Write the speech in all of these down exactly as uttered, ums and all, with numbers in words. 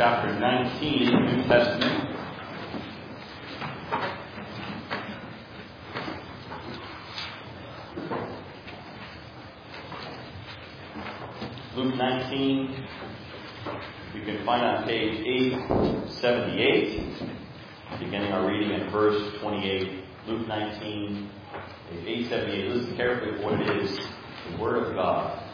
chapter nineteen in the New Testament. Luke nineteen, we can find on page eight seventy-eight, beginning our reading at verse twenty-eight. Luke nineteen, page eight seventy-eight. Listen carefully to what it is, the Word of God.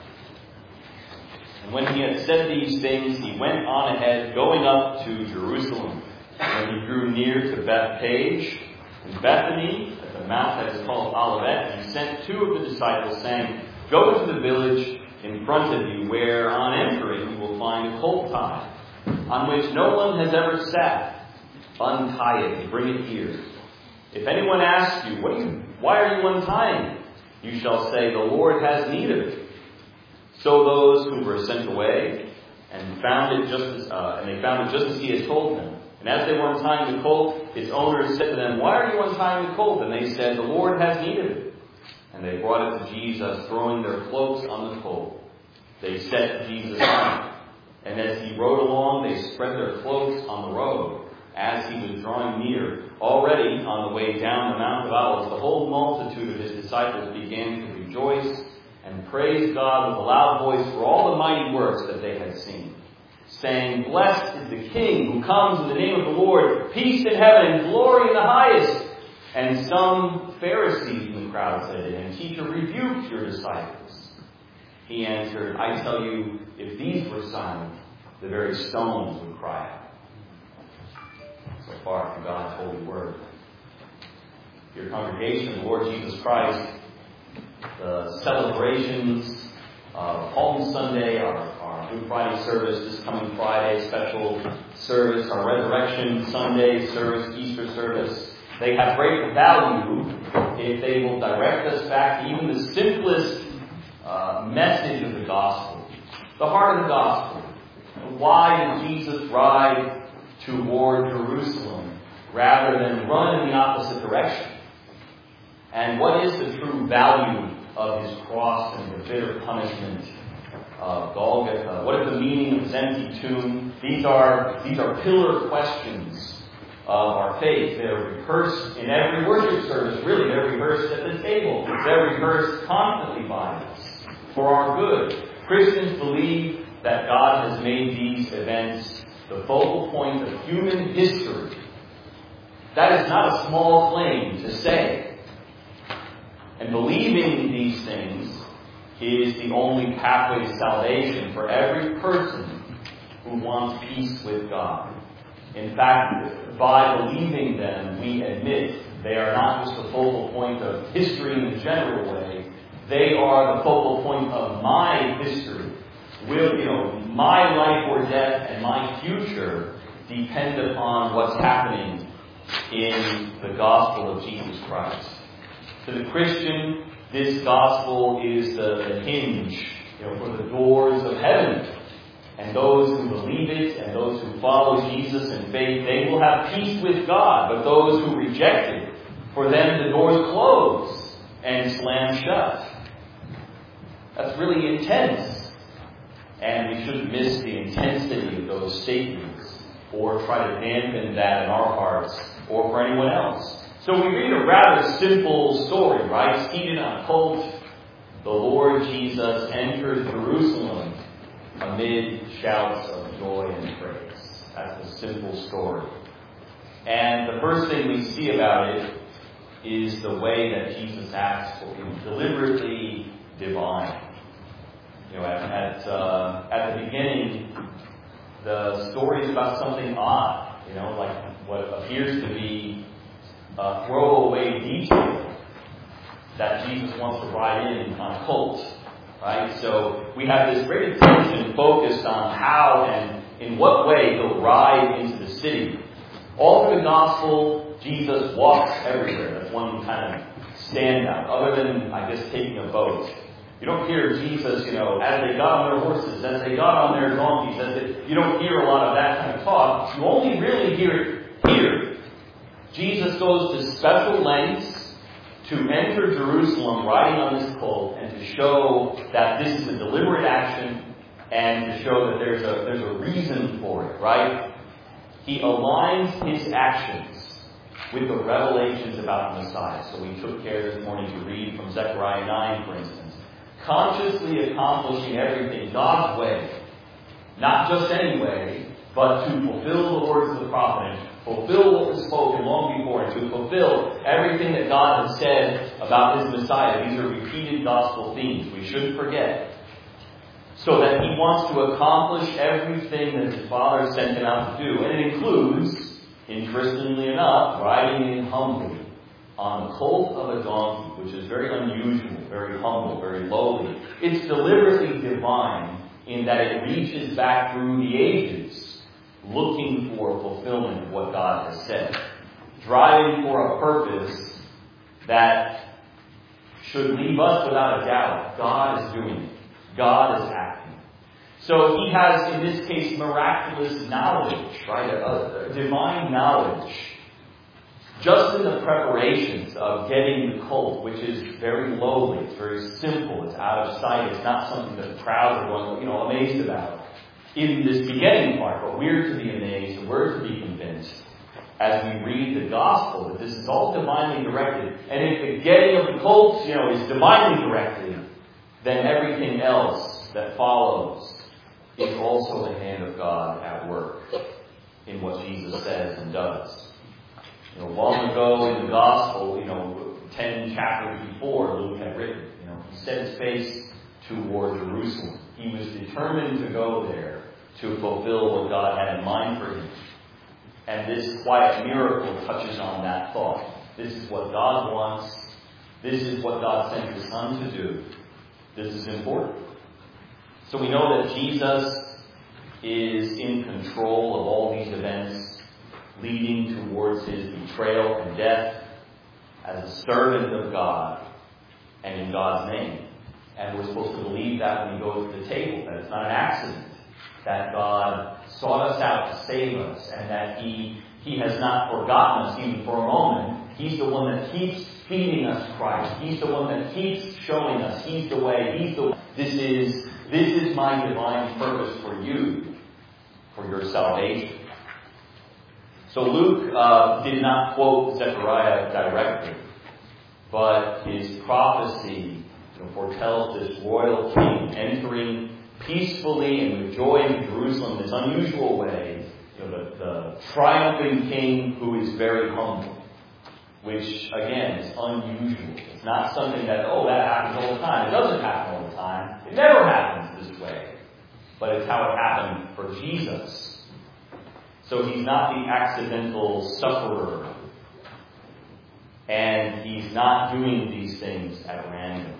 And when he had said these things, he went on ahead, going up to Jerusalem. When he drew near to Bethphage and Bethany, at the mount that is called Olivet, he sent two of the disciples, saying, "Go to the village in front of you, where on entering you will find a colt tied, on which no one has ever sat. Untie it and bring it here. If anyone asks you, what are you, why are you untying it? You shall say, the Lord has need of it." So those who were sent away and found it just as, uh, and they found it just as he had told them. And as they were untying the colt, its owners said to them, "Why are you untying the colt?" And they said, "The Lord has need of it." And they brought it to Jesus, throwing their cloaks on the colt. They set Jesus on it. And as he rode along, they spread their cloaks on the road. As he was drawing near, already on the way down the Mount of Olives, the whole multitude of his disciples began to rejoice and praise God with a loud voice for all the mighty works that they had seen, saying, "Blessed is the King who comes in the name of the Lord, peace in heaven and glory in the highest." And some Pharisees in the crowd said to him, "Teacher, rebuke your disciples." He answered, "I tell you, if these were silent, the very stones would cry out." So far from God's holy word. Dear congregation, the Lord Jesus Christ, the celebrations of Palm Sunday, our, our Good Friday service this coming Friday, special service, our Resurrection Sunday service, Easter service, they have great value if they will direct us back to even the simplest uh, message of the gospel, the heart of the gospel. Why did Jesus ride toward Jerusalem rather than run in the opposite direction? And what is the true value of his cross and the bitter punishment of Golgotha? What is the meaning of his empty tomb? These are, these are pillar questions of our faith. They're rehearsed in every worship service, really. They're rehearsed at the table. They're rehearsed constantly by us for our good. Christians believe that God has made these events the focal point of human history. That is not a small claim to say. And believing these things is the only pathway to salvation for every person who wants peace with God. In fact, by believing them, we admit they are not just the focal point of history in a general way. They are the focal point of my history. Will, you know, my life or death and my future depend upon what's happening in the gospel of Jesus Christ. To the Christian, this gospel is the, the hinge, you know, for the doors of heaven. And those who believe it and those who follow Jesus in faith, they will have peace with God. But those who reject it, for them the doors close and slam shut. That's really intense. And we shouldn't miss the intensity of those statements or try to dampen that in our hearts or for anyone else. So we read a rather simple story, right? Seated on a colt, the Lord Jesus enters Jerusalem amid shouts of joy and praise. That's a simple story. And the first thing we see about it is the way that Jesus acts will be deliberately divine. You know, at at, uh, at the beginning, the story is about something odd. You know, like what appears to be a throwaway detail that Jesus wants to ride in on a colt. Right? So we have this great attention focused on how and in what way he'll ride into the city. All through the gospel, Jesus walks everywhere. That's one kind of standout, other than, I guess, taking a boat. You don't hear Jesus, you know, as they got on their horses, as they got on their donkeys, as they, you don't hear a lot of that kind of talk. You only really hear it here. Jesus goes to special lengths to enter Jerusalem riding on this colt and to show that this is a deliberate action and to show that there's a there's a reason for it, right? He aligns his actions with the revelations about the Messiah. So we took care this morning to read from Zechariah nine, for instance. Consciously accomplishing everything God's way, not just any way, but to fulfill the words of the prophet, and fulfill what was spoken long before, and to fulfill everything that God has said about his Messiah. These are repeated gospel themes. We shouldn't forget. So that he wants to accomplish everything that his Father sent him out to do. And it includes, interestingly enough, riding in humbly on the colt of a donkey, which is very unusual, very humble, very lowly. It's deliberately divine in that it reaches back through the ages, looking for fulfillment of what God has said. Driving for a purpose that should leave us without a doubt. God is doing it. God is acting. So he has, in this case, miraculous knowledge, right? A, a divine knowledge. Just in the preparations of getting the colt, which is very lowly, it's very simple, it's out of sight, it's not something that the crowds are going, you know, amazed about in this beginning part, but we're to be amazed and we're to be convinced as we read the gospel that this is all divinely directed. And if the getting of the colt, you know, is divinely directed, then everything else that follows is also the hand of God at work in what Jesus says and does. You know, long ago in the gospel, you know, ten chapters before, Luke had written, you know, he set his face toward Jerusalem. He was determined to go there to fulfill what God had in mind for him. And this quiet miracle touches on that thought. This is what God wants. This is what God sent his Son to do. This is important. So we know that Jesus is in control of all these events leading towards his betrayal and death as a servant of God and in God's name. And we're supposed to believe that when we go to the table, that it's not an accident, that God sought us out to save us, and that he, he has not forgotten us even for a moment. He's the one that keeps feeding us Christ. He's the one that keeps showing us. He's the way. He's the way. This is, this is my divine purpose for you, for your salvation. So Luke uh, did not quote Zechariah directly, but his prophecy you know, foretells this royal king entering peacefully and with joy into Jerusalem in this unusual way. You know, the, the triumphing king who is very humble, which again is unusual. It's not something that, oh, that happens all the time. It doesn't happen all the time. It never happens this way. But it's how it happened for Jesus. So he's not the accidental sufferer. And he's not doing these things at random.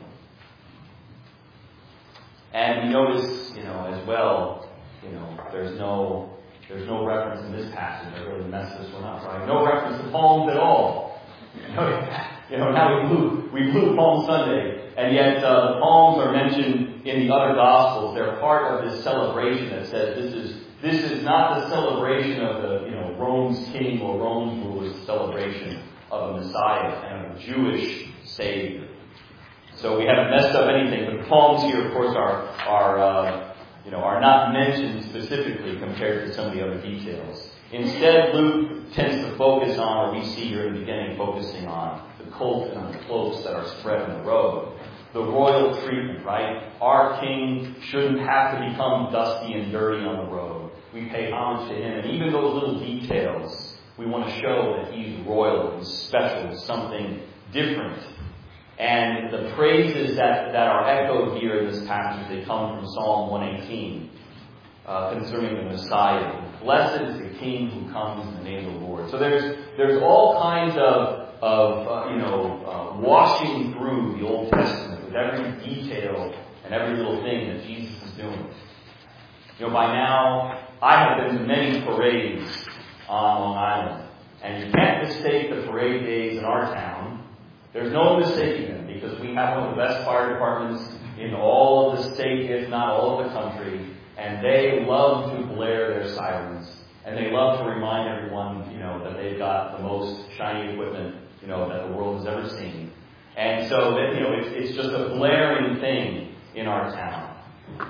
And we notice, you know, as well, you know, there's no there's no reference in this passage. I really messed this one up, right? No reference to palms at all. You know, you know now we blew we blew Palm Sunday, and yet uh, the palms are mentioned in the other Gospels. They're part of this celebration that says this is this is not the celebration of the you know Rome's king or Rome's ruler's celebration of a Messiah and of a Jewish Savior. So we haven't messed up anything. But the palms here, of course, are are uh, you know are not mentioned specifically compared to some of the other details. Instead, Luke tends to focus on, or we see here in the beginning, focusing on the colt and the cloaks that are spread on the road. The royal treatment, right? Our king shouldn't have to become dusty and dirty on the road. We pay homage to him, and even those little details, we want to show that he's royal, he's special, something different. And the praises that, that are echoed here in this passage, they come from Psalm one eighteen, uh, concerning the Messiah. Blessed is the King who comes in the name of the Lord. So there's there's all kinds of of uh, you know uh, washing through the Old Testament with every detail and every little thing that Jesus is doing. You know, by now I have been to many parades on Long Island, and you can't mistake the parade days in our town. There's no mistaking them, because we have one of the best fire departments in all of the state, if not all of the country, and they love to blare their sirens, and they love to remind everyone, you know, that they've got the most shiny equipment, you know, that the world has ever seen. And so that, you know, it's, it's just a blaring thing in our town.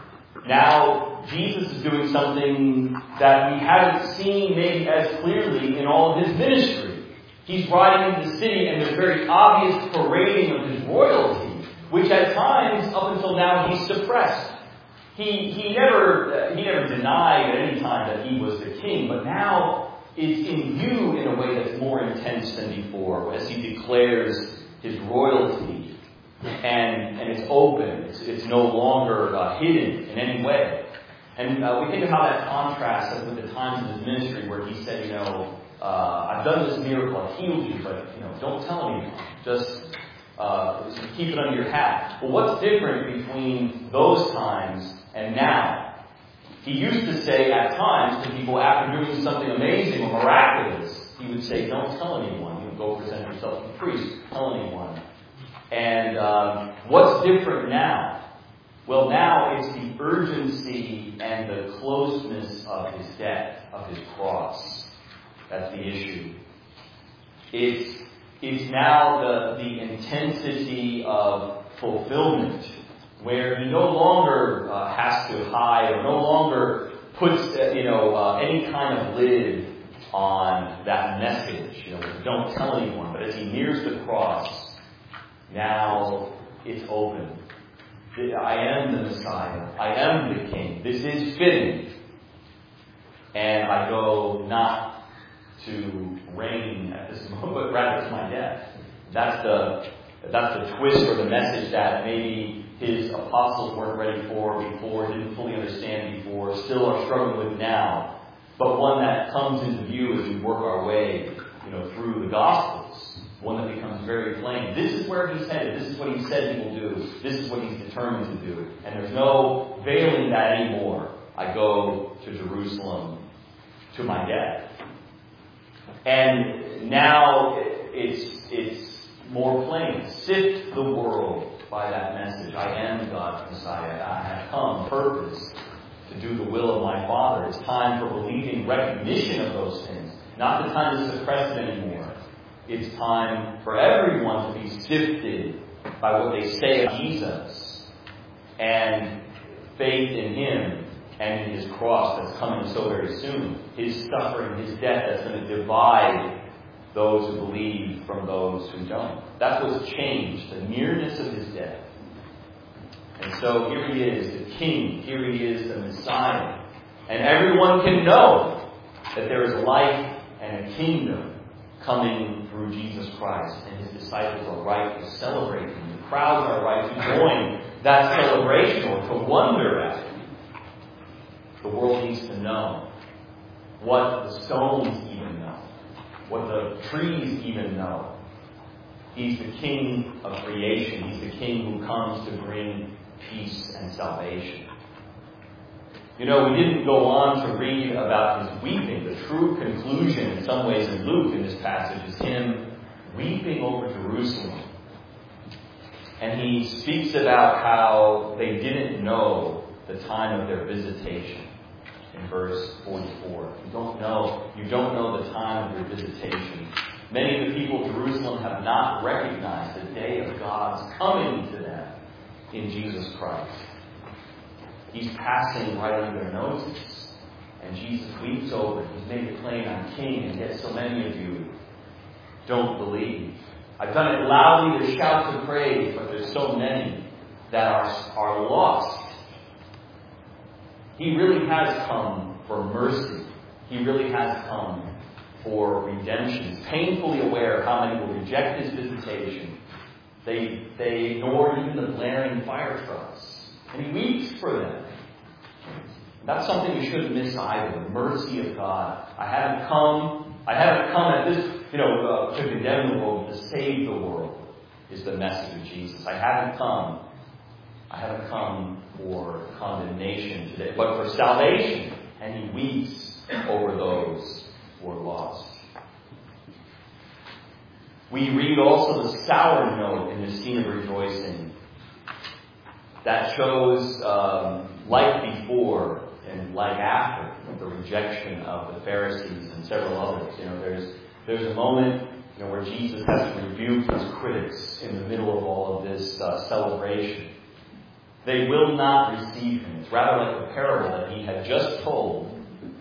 Now, Jesus is doing something that we haven't seen maybe as clearly in all of his ministry. He's riding into the city, and there's very obvious parading of his royalty, which at times, up until now, he's suppressed. He he never uh, he never denied at any time that he was the king, but now it's in view in a way that's more intense than before, as he declares his royalty, and and it's open. It's it's no longer uh, hidden in any way. And uh, we think of how that contrasts with the times of his ministry, where he said, you know, uh, I've done this miracle, I've healed you, but you know, don't tell anyone. Just uh, keep it under your hat. Well, what's different between those times and now? He used to say at times to people after doing something amazing or miraculous, he would say, don't tell anyone. You go present yourself to the priest. Tell anyone. And um, what's different now? Well, now it's the urgency and the closeness of his death, of his cross. That's the issue. It's, it's now the, the intensity of fulfillment, where he no longer uh, has to hide or no longer puts uh, you know uh, any kind of lid on that message. You know, don't tell anyone. But as he nears the cross, now it's open. I am the Messiah. I am the King. This is fitting. And I go not to reign at this moment, but rather to my death. That's the that's the twist or the message that maybe his apostles weren't ready for before, didn't fully understand before, still are struggling with now, but one that comes into view as we work our way, you know, through the Gospels. One that becomes very plain. This is where he's headed. This is what he said he will do. This is what he's determined to do. And there's no veiling that anymore. I go to Jerusalem to my death. And now it's it's more plain. Sift the world by that message. I am God's Messiah. I have come purpose to do the will of my Father. It's time for believing recognition of those things. Not the time to suppress it anymore. It's time for everyone to be sifted by what they say of Jesus and faith in him and in his cross that's coming so very soon. His suffering, his death that's going to divide those who believe from those who don't. That's what's changed, the nearness of his death. And so here he is, the King. Here he is, the Messiah. And everyone can know that there is life and a kingdom coming through Jesus Christ. And his disciples are right to celebrate him. The crowds are right to join that celebration or to wonder at it. The world needs to know what the stones even know, what the trees even know. He's the King of creation. He's the King who comes to bring peace and salvation. You know, we didn't go on to read about his weeping. The true conclusion, in some ways, in Luke, in this passage, is him weeping over Jerusalem. And he speaks about how they didn't know the time of their visitation. In verse forty-four. You don't know, you don't know the time of your visitation. Many of the people of Jerusalem have not recognized the day of God's coming to them in Jesus Christ. He's passing right under their noses. And Jesus weeps over it. He's made it plain, I'm King, and yet so many of you don't believe. I've done it loudly to shout to praise, but there's so many that are, are lost. He really has come for mercy. He really has come for redemption. He's painfully aware of how many will reject his visitation. They, they ignore even the blaring fire trucks. And he weeps for them. That's something we shouldn't miss either. The mercy of God. I haven't come, I haven't come at this, you know, uh, to condemn the world, to save the world, is the message of Jesus. I haven't come. I haven't come for condemnation today, but for salvation. And he weeps over those who are lost. We read also the sour note in the scene of rejoicing. That shows, um, like before and like after, the rejection of the Pharisees and several others. You know, there's there's a moment, you know, where Jesus has to rebuke his critics in the middle of all of this uh, celebration. They will not receive him. It's rather like the parable that he had just told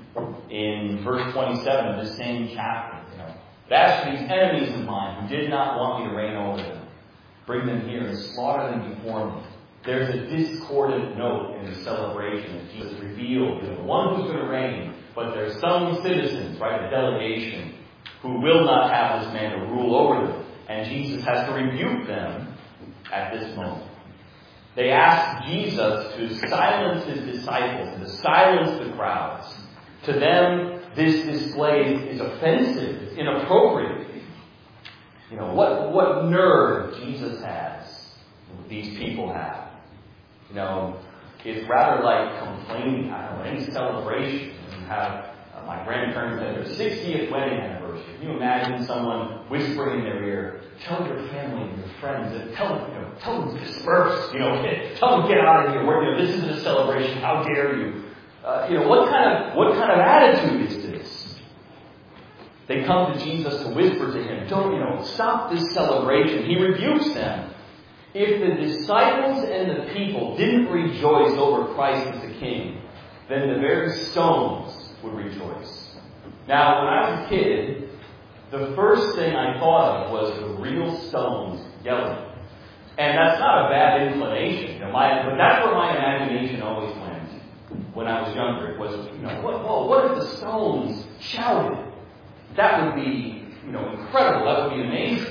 in verse twenty-seven of this same chapter. You know, as for these enemies of mine who did not want me to reign over them, bring them here and slaughter them before me. There's a discordant note in the celebration that Jesus revealed, you know, the one who's going to reign, but there's some citizens, right, a delegation, who will not have this man to rule over them. And Jesus has to rebuke them at this moment. They ask Jesus to silence his disciples and to silence the crowds. To them, this display is offensive, it's inappropriate. You know, what, what nerve Jesus has, these people have. You know, it's rather like complaining. I don't know, any celebration. You have uh, my grandparents had their sixtieth wedding anniversary. Can you imagine someone whispering in their ear, tell your family and your friends, and tell them, you know, tell them to disperse, you know, get, tell them to get out of here. We're, you know, this isn't a celebration. How dare you? Uh, you know, what kind of what kind of attitude is this? They come to Jesus to whisper to him, don't, you know, stop this celebration. He rebukes them. If the disciples and the people didn't rejoice over Christ as the King, then the very stones would rejoice. Now, when I was a kid, the first thing I thought of was the real stones yelling. And that's not a bad inclination. You know, my, but that's where my imagination always went when I was younger. It was, you know, what, whoa, what if the stones shouted? That would be, you know, incredible. That would be amazing.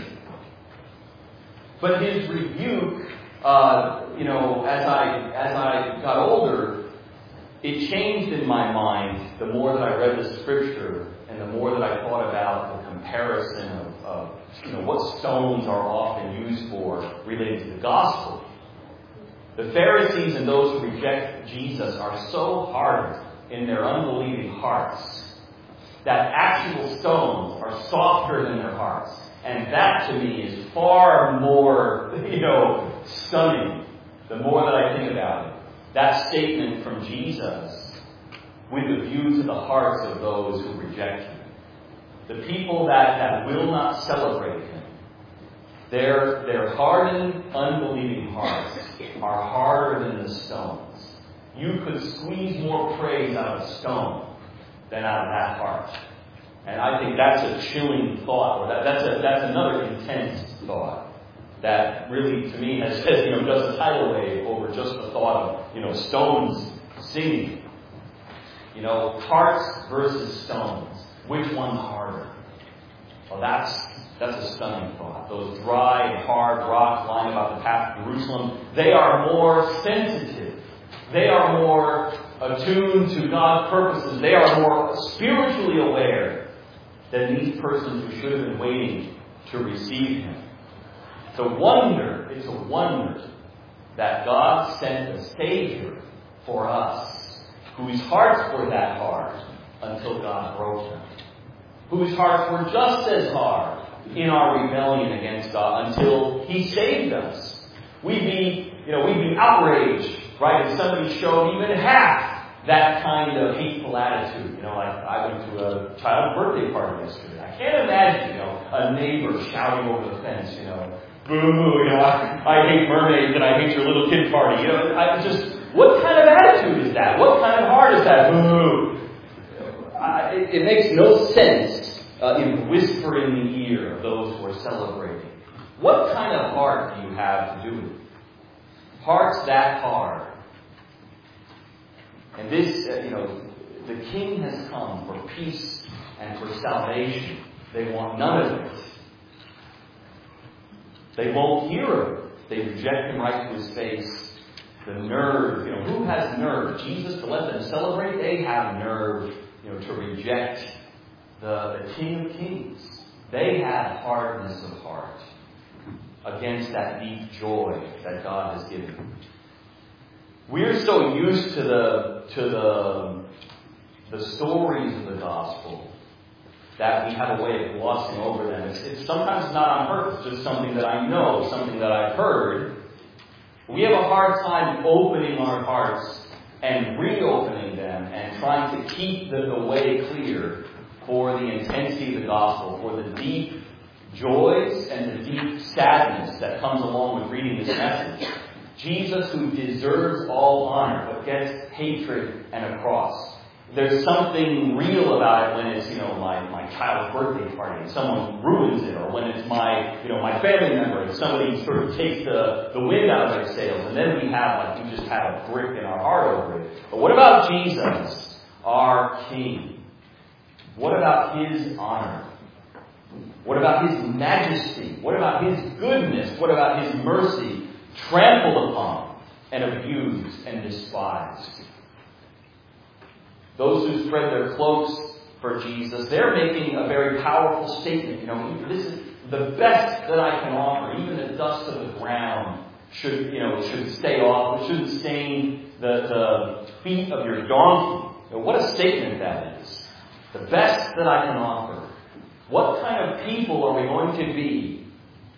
But his rebuke, uh, you know, as I as I got older, it changed in my mind the more that I read the Scripture and the more that I thought about the comparison of, of you know, what stones are often used for related to the gospel. The Pharisees and those who reject Jesus are so hardened in their unbelieving hearts that actual stones are softer than their hearts. And that, to me, is far more, you know, stunning the more that I think about it. That statement from Jesus with a view to the hearts of those who reject him. The people that, that will not celebrate him. Their, their hardened, unbelieving hearts are harder than the stones. You could squeeze more praise out of a stone than out of that heart. And I think that's a chilling thought, or that, that's a, that's another intense thought that really, to me, has, you know, does a tidal wave over just the thought of, you know, stones singing. You know, hearts versus stones. Which one's harder? Well, that's that's a stunning thought. Those dry, hard rocks lying about the path to Jerusalem, they are more sensitive. They are more attuned to God's purposes. They are more spiritually aware than these persons who should have been waiting to receive him. It's a wonder, it's a wonder that God sent a Savior for us, whose hearts were that hard until God broke them, whose hearts were just as hard in our rebellion against God until he saved us. We'd be, you know, we'd be outraged, right, if somebody showed even half that kind of hateful attitude. You know, like I went to a child's birthday party yesterday. I can't imagine, you know, a neighbor shouting over the fence, you know, boo, you know, I, I hate mermaids and I hate your little kid party. You know, I just, what kind of attitude is that? What kind of heart is that? Boo. Uh, it, it makes no sense uh, in whispering in the ear of those who are celebrating. What kind of heart do you have to do it? Hearts that hard. And this, uh, you know, the King has come for peace and for salvation. They want none of it. They won't hear of it. They reject him right to his face. The nerve, you know, who has nerve? Jesus to let them celebrate? They have nerve, you know, to reject the, the King of Kings. They have hardness of heart against that deep joy that God has given them. We're so used to the to the the stories of the gospel that we have a way of glossing over them. It's, it's sometimes not on purpose, just something that I know, something that I've heard. We have a hard time opening our hearts and reopening them and trying to keep the, the way clear for the intensity of the gospel, for the deep joys and the deep sadness that comes along with reading this message. Jesus who deserves all honor, but gets hatred and a cross. There's something real about it when it's, you know, my, my child's birthday party and someone ruins it, or when it's my, you know, my family member and somebody sort of takes the, the wind out of their sails, and then we have, like, we just have a brick in our heart over it. But what about Jesus, our King? What about His honor? What about His majesty? What about His goodness? What about His mercy? Trampled upon and abused and despised. Those who spread their cloaks for Jesus, they're making a very powerful statement. You know, this is the best that I can offer. Even the dust of the ground should, you know, should stay off. It shouldn't stain the, the feet of your donkey. You know, what a statement that is. The best that I can offer. What kind of people are we going to be?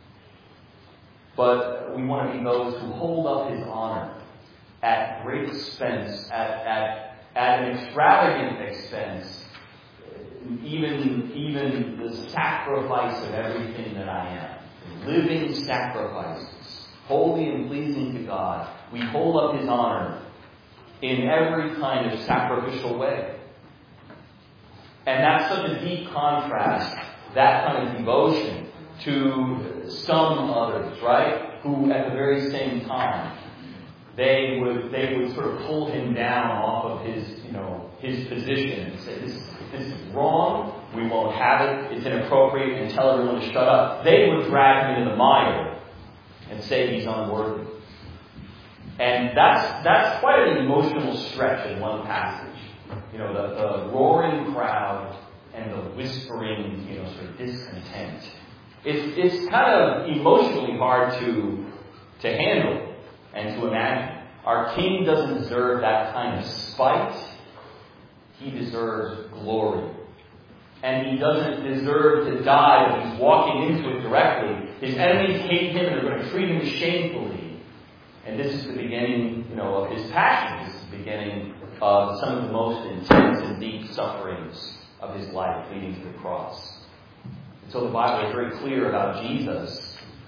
But we want to be those who hold up His honor at great expense, at, at At an extravagant expense, even, even the sacrifice of everything that I am. Living sacrifices, holy and pleasing to God. We hold up His honor in every kind of sacrificial way. And that's such a deep contrast, that kind of devotion, to some others, right? Who at the very same time, They would they would sort of pull him down off of his, you know, his position and say, this is, this is wrong, we won't have it, it's inappropriate, and tell everyone to shut up. They would drag him into the mire and say he's unworthy. And that's that's quite an emotional stretch in one passage. You know, the, the roaring crowd and the whispering, you know, sort of discontent. It's it's kind of emotionally hard to to handle. And to imagine. Our King doesn't deserve that kind of spite. He deserves glory. And He doesn't deserve to die, but He's walking into it directly. His enemies hate Him and they're going to treat Him shamefully. And this is the beginning, you know, of His passion. This is the beginning of some of the most intense and deep sufferings of His life leading to the cross. And so the Bible is very clear about Jesus.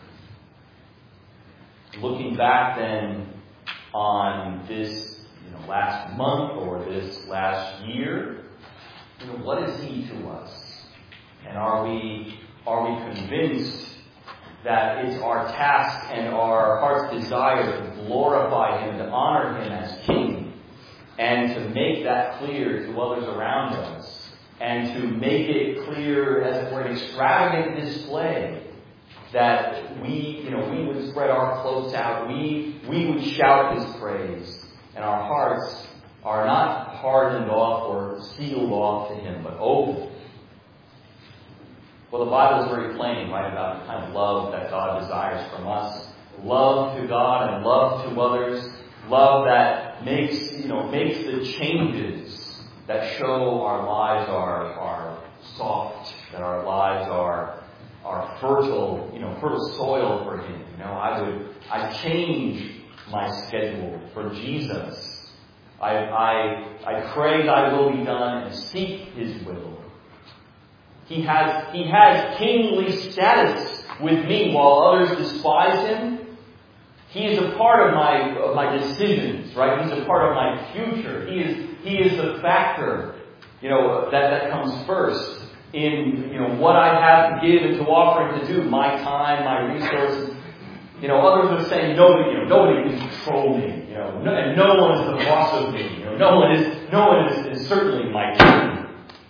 Looking back then on this, you know, last month or this last year, you know, what is He to us? And are we are we convinced that it's our task and our heart's desire to glorify Him, to honor Him as King, and to make that clear to others around us, and to make it clear as it were an extravagant display? That we, you know, we would spread our cloaks out, we we would shout His praise, and our hearts are not hardened off or sealed off to Him, but open. Well, the Bible is very plain, right, about the kind of love that God desires from us. Love to God and love to others. Love that makes, you know, makes the changes that show our lives are are soft, that our lives are are fertile, you know, fertile soil for Him. You know, I would, I change my schedule for Jesus. I, I, I pray Thy will be done and seek His will. He has, He has kingly status with me while others despise Him. He is a part of my, of my decisions, right? He's a part of my future. He is, He is the factor, you know, that, that comes first. In, you know, what I have to give and to offer and to do, my time, my resources. You know, others are saying nobody, you know, nobody can control me, you know, no, and no one is the boss of me, you know, no one is, no one is, is certainly my king.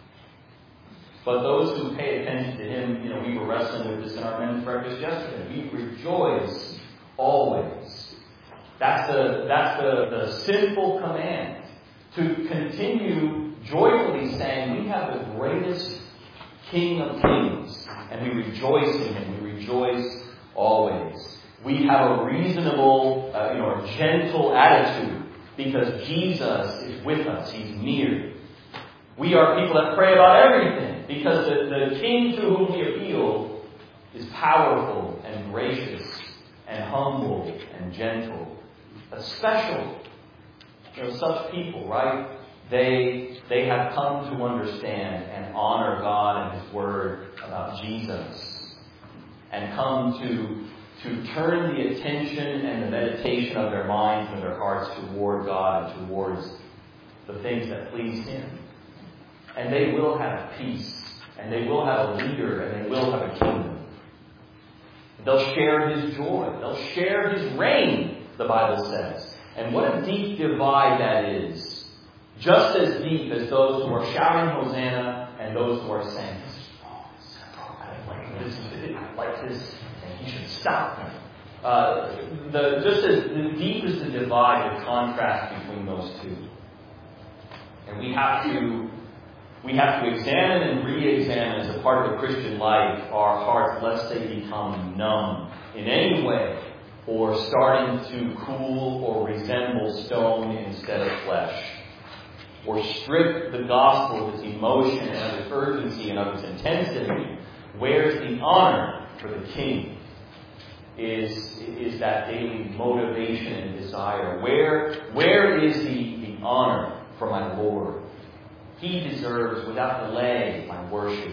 But those who pay attention to Him, you know, we were wrestling with this in our men's breakfast yesterday. We rejoice always. That's the that's the, the simple command to continue joyfully saying we have the greatest King of Kings, and we rejoice in Him. We rejoice always. We have a reasonable, uh, you know, a gentle attitude because Jesus is with us. He's near. We are people that pray about everything because the, the King to whom we appeal is powerful and gracious and humble and gentle. A special, you know, such people, right? They they have come to understand and honor God and His Word about Jesus, and come to to turn the attention and the meditation of their minds and their hearts toward God and towards the things that please Him. And they will have peace, and they will have a leader, and they will have a kingdom. They'll share His joy. They'll share His reign, the Bible says. And what a deep divide that is. Just as deep as those who are shouting Hosanna and those who are saying, oh, I don't like this, I like this, and He should stop. Uh, the, just as the deep is the divide, the contrast between those two. And we have to we have to examine and re-examine as a part of the Christian life our hearts, lest they become numb in any way, or starting to cool or resemble stone instead of flesh, or strip the gospel of its emotion and of its urgency and of its intensity. Where's the honor for the King? Is, is that daily motivation and desire? Where, where is the, the honor for my Lord? He deserves, without delay, my worship.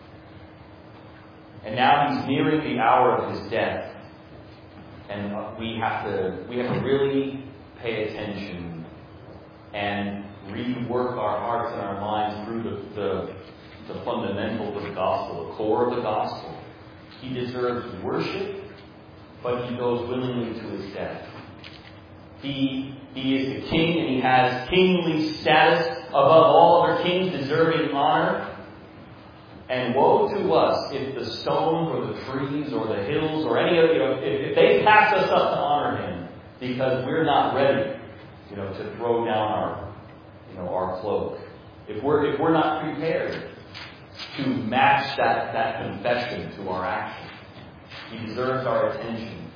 And now He's nearing the hour of His death. And we have to we have to really pay attention and rework our hearts and our minds through the, the, the fundamentals of the gospel, the core of the gospel. He deserves worship, but He goes willingly to His death. He, he is the King, and He has kingly status above all other kings, deserving honor. And woe to us if the stones or the trees or the hills or any of you know, if, if they pass us up to honor Him because we're not ready, you know, to throw down our, you know, our cloak. If we're if we're not prepared to match that, that confession to our action, He deserves our attention.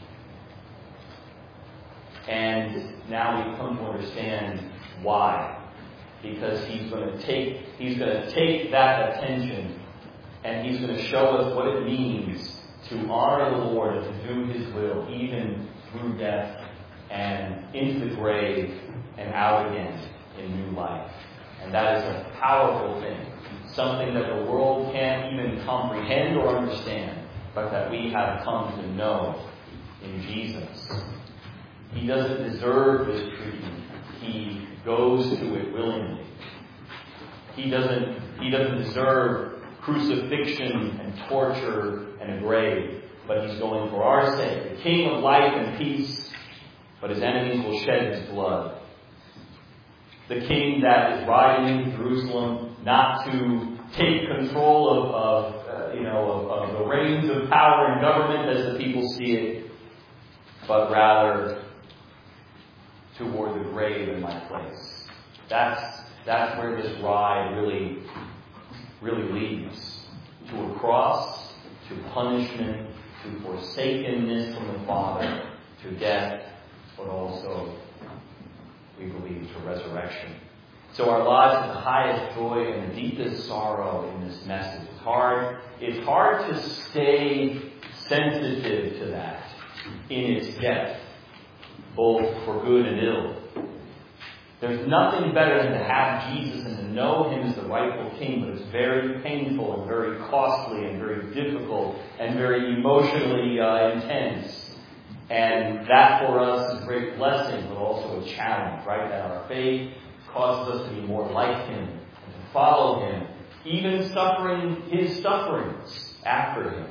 And now we come to understand why. Because He's going to take He's going to take that attention, and He's going to show us what it means to honor the Lord and to do His will, even through death and into the grave and out again in new life. And that is a powerful thing, something that the world can't even comprehend or understand, but that we have come to know in Jesus. He doesn't deserve this treatment. He goes to it willingly. He doesn't, he doesn't deserve crucifixion and torture and a grave, but He's going for our sake. The King of life and peace, but His enemies will shed His blood. The King that is riding into Jerusalem not to take control of, of uh, you know, of, of the reins of power and government as the people see it, but rather toward the grave in my place. That's that's where this ride really, really leads. To a cross, to punishment, to forsakenness from the Father, to death, but also, we believe, to resurrection. So our lives are the highest joy and the deepest sorrow in this message. It's hard, it's hard to stay sensitive to that in its depth, both for good and ill. There's nothing better than to have Jesus and to know Him as the rightful King, but it's very painful and very costly and very difficult and very emotionally uh, intense. And that for us is a great blessing, but also a challenge, right? That our faith causes us to be more like Him and to follow Him, even suffering His sufferings after Him.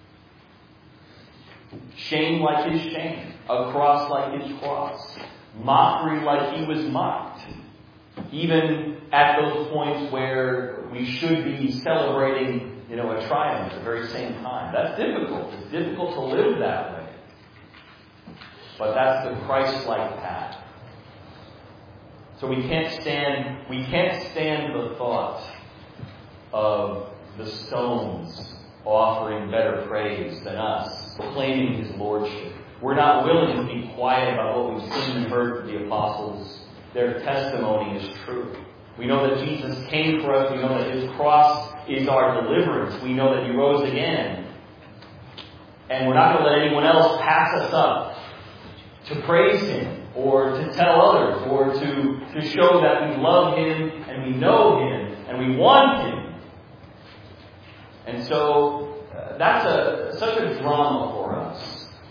Shame like His shame, a cross like His cross, mockery like He was mocked, even at those points where we should be celebrating, you know, a triumph at the very same time. That's difficult. It's difficult to live that way. But that's the Christ-like path. So we can't stand, we can't stand the thought of the stones offering better praise than us, proclaiming His Lordship. We're not willing to be quiet about what we've seen and heard from the apostles. Their testimony is true. We know that Jesus came for us. We know that His cross is our deliverance. We know that He rose again. And we're not going to let anyone else pass us up to praise Him or to tell others or to, to show that we love Him and we know Him and we want Him. And so uh, that's a such a drama for us.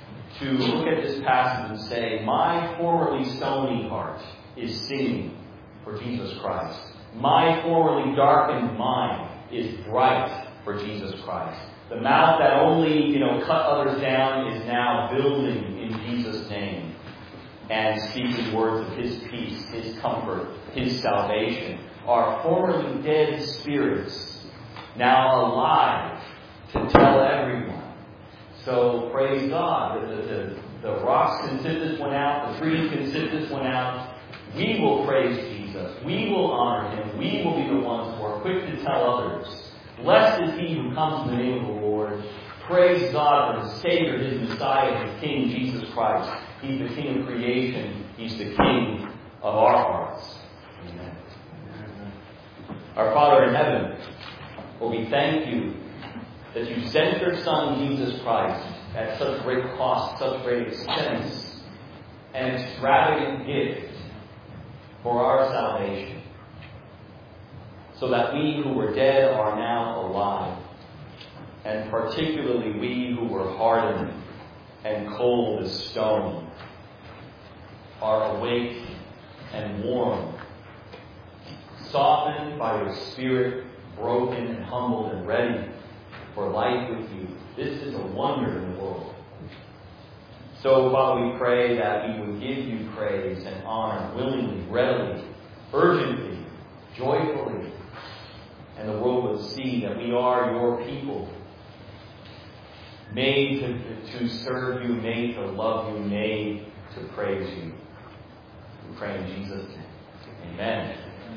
to look at this passage and say, my formerly stony heart is singing for Jesus Christ. My formerly darkened mind is bright for Jesus Christ. The mouth that only, you know, cut others down is now building in Jesus' name and speaking words of His peace, His comfort, His salvation. Our formerly dead spirits now alive to tell everyone. So praise God. The, the, the rocks can sit this one out. The trees can sit this one out. We will praise Jesus. We will honor Him. We will be the ones who are quick to tell others. Blessed is he who comes in the name of the Lord. Praise God for His Savior, His Messiah, His King, Jesus Christ. He's the King of creation. He's the King of our hearts. Amen. Our Father in heaven, Lord, we thank You that You sent Your Son, Jesus Christ, at such great cost, such great expense, an extravagant gift for our salvation, so that we who were dead are now alive, and particularly we who were hardened and cold as stone are awake and warm, softened by Your Spirit, broken and humbled and ready for life with You. This is a wonder in the world. So, Father, we pray that we would give You praise and honor willingly, readily, urgently, joyfully, and the world would see that we are Your people, made to, to serve You, made to love You, made to praise You. We pray in Jesus' name. Amen.